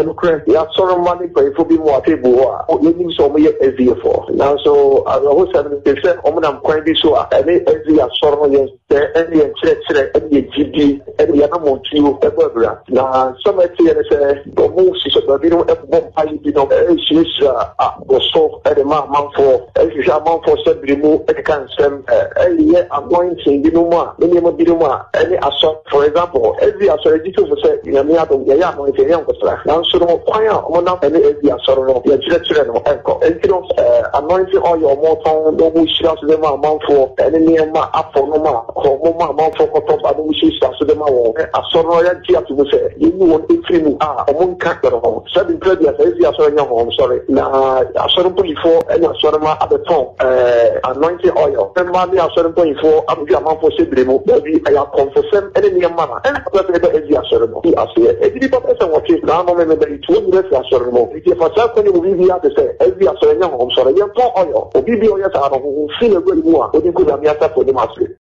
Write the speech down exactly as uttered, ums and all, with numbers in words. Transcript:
and correct. Yeah, sort of money pay for be more table. You need some S D for now. So I was seventy percent. I'm quite so any S D are sort of yes, any any G D, any other one to you ever. Now, some say the most is a bit of a you know, she's was so at the month for as you shall mount for said remove at the cancer. I'm going to be no more, minimum biduma, any assault, for example, S D are so ridiculous to say, you know, I'm going to young now, so no fire on up any S D are sort of your children or echo. And you know, anointing all your mortal, no wish to them amount for any near my up for no more, or more amount for top, I don't wish to them all. A sorrow, to say, you want to film ah, among character home, seven previous S D are so young home, sorry. Now, I saw them before, and I saw them at the top, anointing oil. And money I saw them before, I'm going to for Sibrimo, maybe I have confessed any near manner, and whatever S D are ceremony. I say, if you don't know what is now, remember it will be a ceremony. If you have something you will be able to say, S D are so young home, sorry, young oil, or B B O S are who feel a good one, or you could have yet for the master.